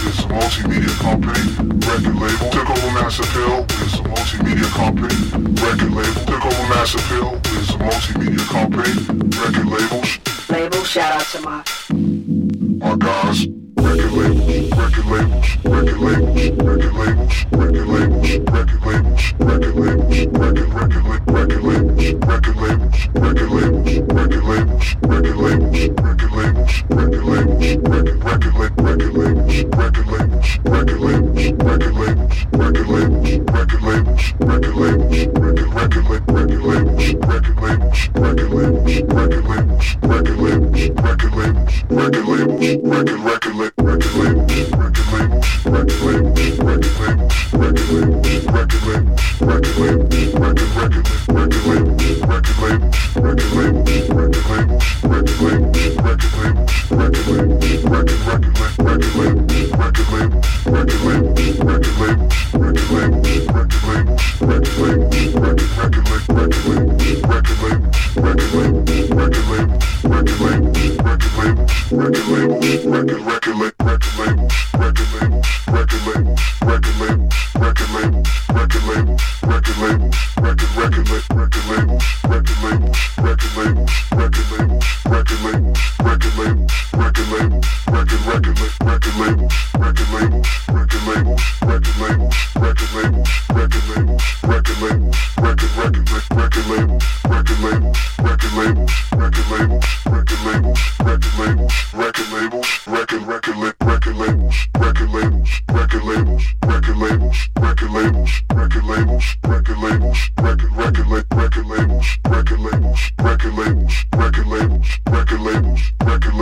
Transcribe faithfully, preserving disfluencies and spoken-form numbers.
is a multimedia company, record label. Took over Mass Appeal is a multimedia company, record label. Took over Mass Appeal is a multimedia company, record labels. Label, shout out to my my guys. Record labels, record labels, record labels, record labels, record labels, record labels, record labels, record record record labels, record labels, record labels, record labels, record labels, record labels, record labels, record record record labels, record labels, record labels, record labels, record labels, record labels, record labels, record record record labels, record labels, record labels, record labels, record labels, record labels, record labels, record record record record labels, record labels, record labels, record labels, record labels, record labels, record labels, record record record labels, record labels, record labels, record labels, record labels, record labels, record labels, record record record labels, record labels, record labels, record labels, record labels, record labels, record labels, record record record labels, record labels, record labels, record labels, record labels, record labels, record labels, record record record record labels, record labels, record labels, record labels, record labels, record labels, record labels, record record record labels, record labels, record labels, record labels, record labels, record labels, record labels, record record record labels, record labels, record labels, record labels, record labels, record labels, record labels, record record record labels, record labels, record labels, record labels, record labels, record labels, record labels, record record record labels, record labels, record labels, record labels, record labels, record labels, record labels, record record record labels, record labels, record labels, record labels, record labels, record